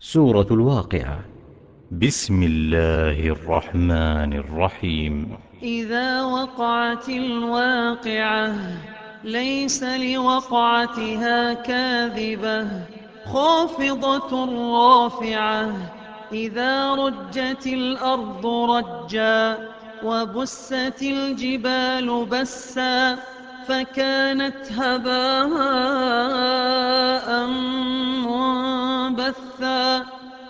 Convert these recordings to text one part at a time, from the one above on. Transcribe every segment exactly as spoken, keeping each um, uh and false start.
سورة الواقعة. بسم الله الرحمن الرحيم. إذا وقعت الواقعة ليس لوقعتها كاذبة خافضة رافعة إذا رجت الأرض رجا وبست الجبال بسا فكانت هباء منبثا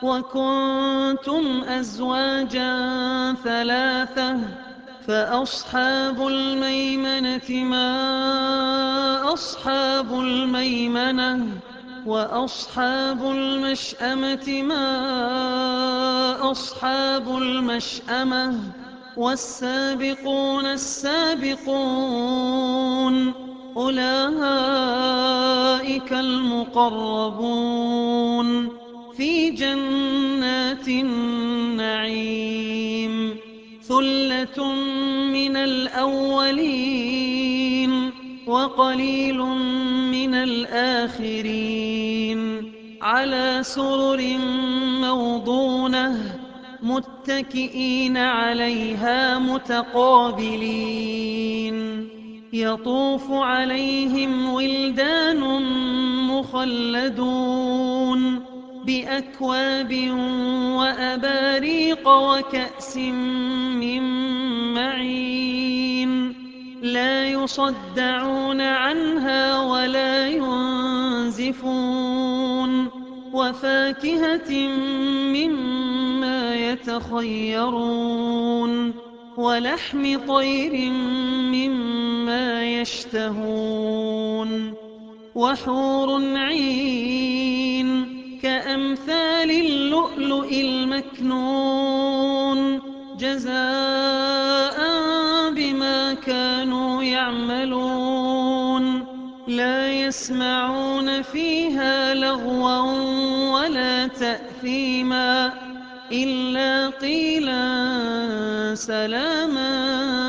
وكنتم أزواجا ثلاثة فأصحاب الميمنة ما أصحاب الميمنة وأصحاب المشأمة ما أصحاب المشأمة والسابقون السابقون أولئك المقربون في جنات النعيم ثلة من الأولين وقليل من الآخرين على سرر موضونة متكئين عليها متقابلين يطوف عليهم ولدان مخلدون بأكواب وأباريق وكأس من معين لا يصدعون عنها ولا ينزفون وفاكهة مما يتخيرون ولحم طير مما يشتهون وحور عين كأمثال اللؤلؤ المكنون جزاء بما كانوا يعملون لا يسمعون فيها لغوا ولا تأثيما إلا قيلا سلاما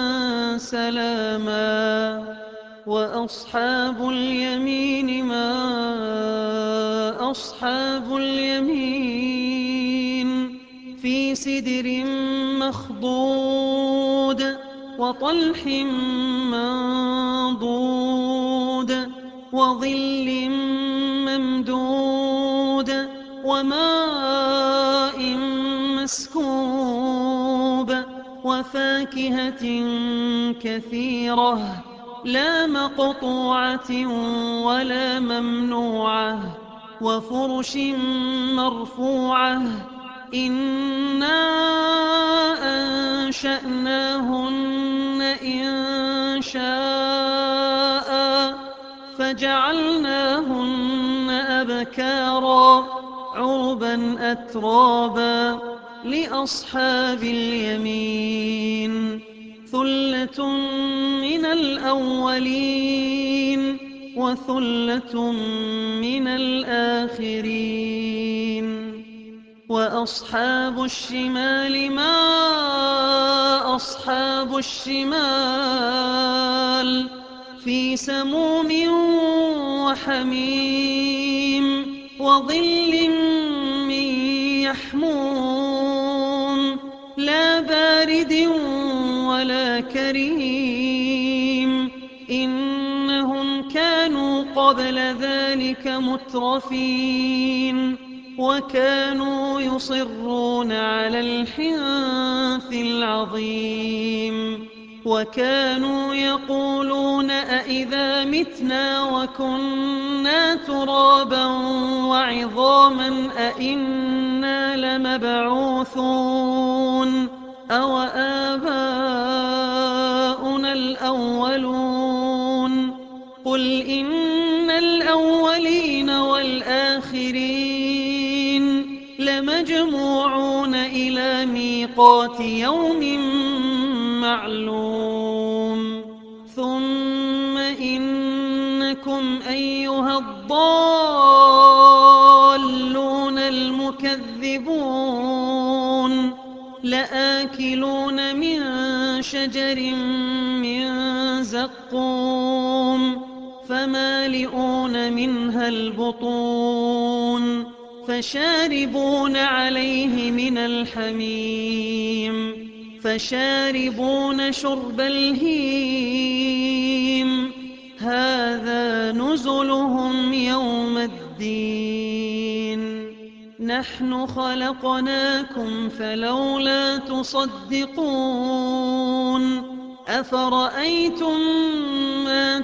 سلاما وأصحاب اليمين ما أصحاب اليمين في سدر مخضود وطلح منضود وظل ممدود وماء مسكوب وفاكهة كثيرة لا مقطوعة ولا ممنوعة وفرش مرفوعة إنا أنشأناهن إن شاء فجعلناهن أبكارا عربا أترابا لأصحاب اليمين ثلة من الأولين وثلة من الآخرين وأصحاب الشمال ما أصحاب الشمال في سموم وحميم وظل من يحموم لا بارد ولا كريم إنهم كانوا قبل ذلك مترفين وكانوا يصرون على الحنث العظيم وكانوا يقولون أئذا متنا وكنا ترابا وعظاما أئنا لمبعوثون أو آباؤنا الأولون قل إن الأولين والآخرين لمجموعون إلى ميقات يوم معلوم ثم إنكم أيها الضالون المكذبون لآكلون من شجر من زقوم فمالئون منها البطون فشاربون عليه من الحميم فشاربون شرب الهيم هذا نزلهم يوم الدين نحن خلقناكم فلولا تصدقون أفرأيتم ما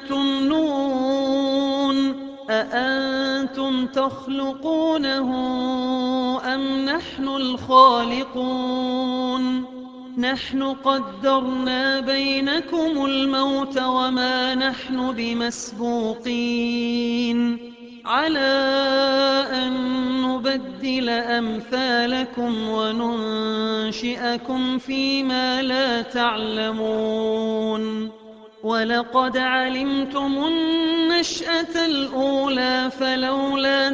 تمنون أأنتم تخلقونه أم نحن الخالقون نحن قدرنا بينكم الموت وما نحن بمسبوقين على أن نبدل أمثالكم وننشئكم فيما لا تعلمون ولقد علمتم النشأة الأولى فلولا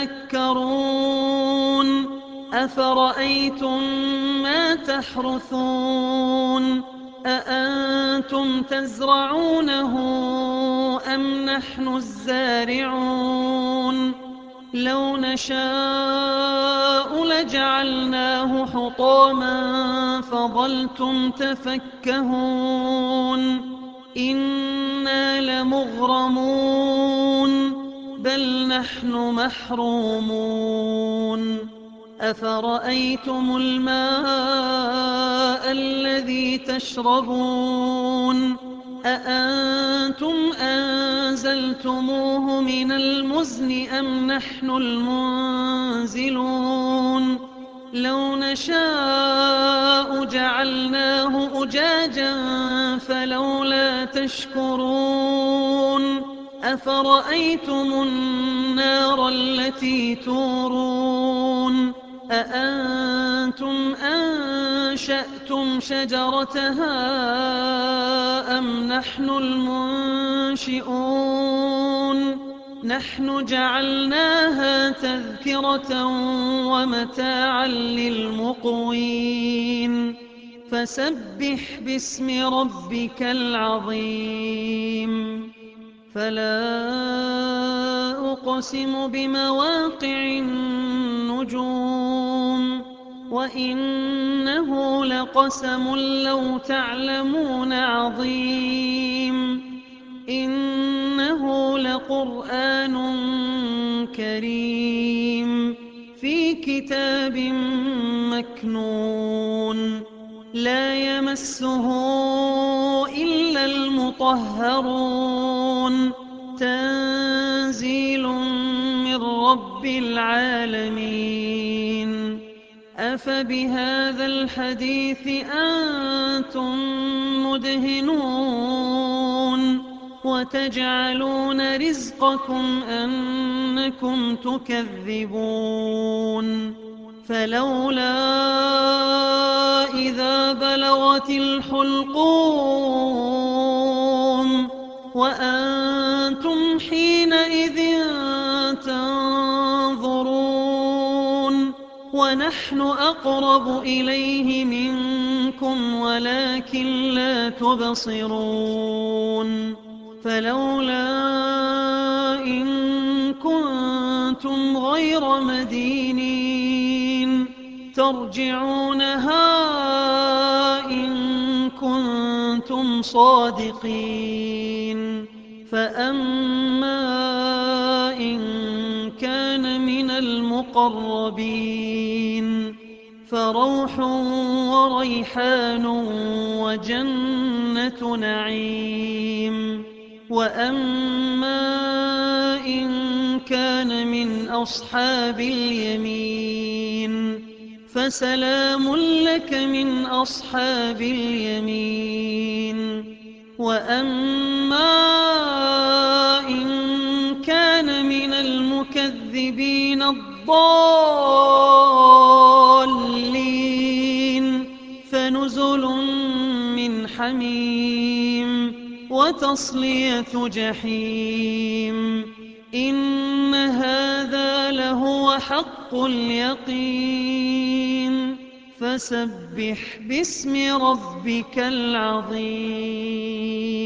تذكرون أفرأيتم ما تحرثون أأنتم تزرعونه أم نحن الزارعون لو نشاء لجعلناه حطاما فظلتم تفكهون إنا لمغرمون بل نحن محرومون أفرأيتم الماء الذي تشربون أأنتم أنزلتموه من المزن أم نحن المنزلون لو نشاء جعلناه أجاجا فلولا تشكرون أفرأيتم النار التي تورون أأنتم أنشأتم شجرتها أم نحن المنشئون نحن جعلناها تذكرة ومتاعا للمقوين فسبح باسم ربك العظيم فلا أقسم بمواقع النجوم وإنه لقسم لو تعلمون عظيم إنه لقرآن كريم في كتاب مكنون لا يمسه إلا المطهرون تنزيل من رب العالمين أفبهذا الحديث أنتم مدهنون وتجعلون رزقكم أنكم تكذبون فلولا إذا بلغت الحلقوم وأنتم حينئذ تنظرون ونحن أقرب إليه منكم ولكن لا تبصرون فلولا إن كنتم غير مدينين ترجعونها إن كنتم صادقين فأما إن كان من المقربين فروح وريحان وجنة نعيم وأما إن كان من أصحاب اليمين فسلام لك من أصحاب اليمين وأما إن كان من المكذبين الضالين فنزل من حميم وتصلية جحيم إن هذا لهو حق اليقين فسبح باسم ربك العظيم